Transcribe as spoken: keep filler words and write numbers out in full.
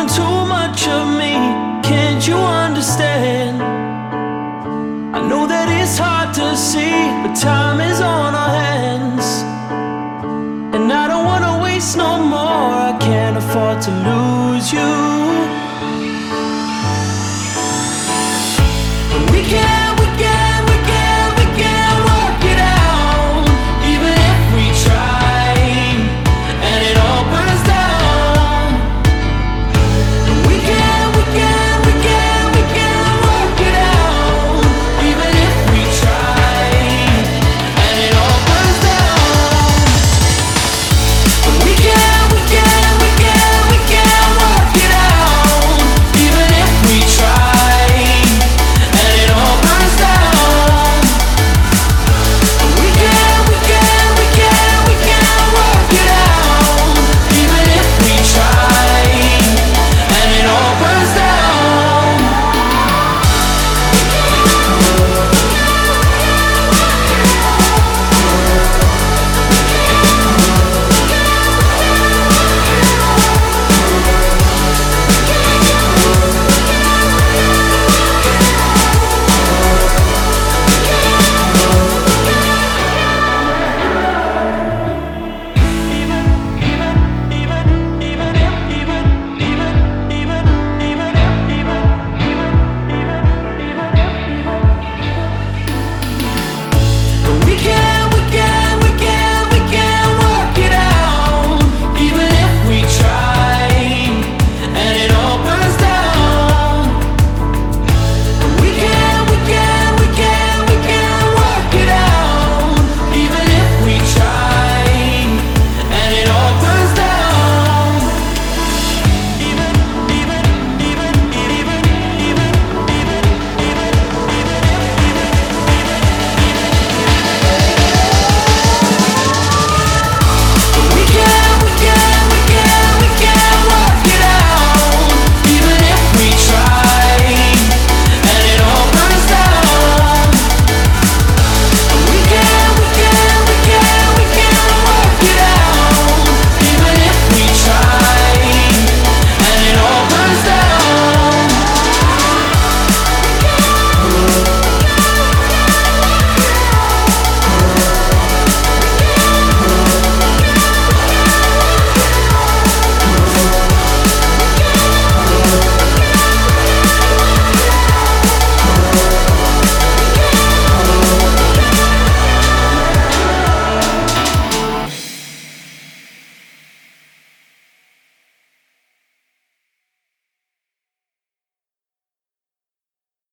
want too much of me. Can't you understand? I know that it's hard to see, but time is on our hands. And I don't wanna waste no more. I can't afford to lose you.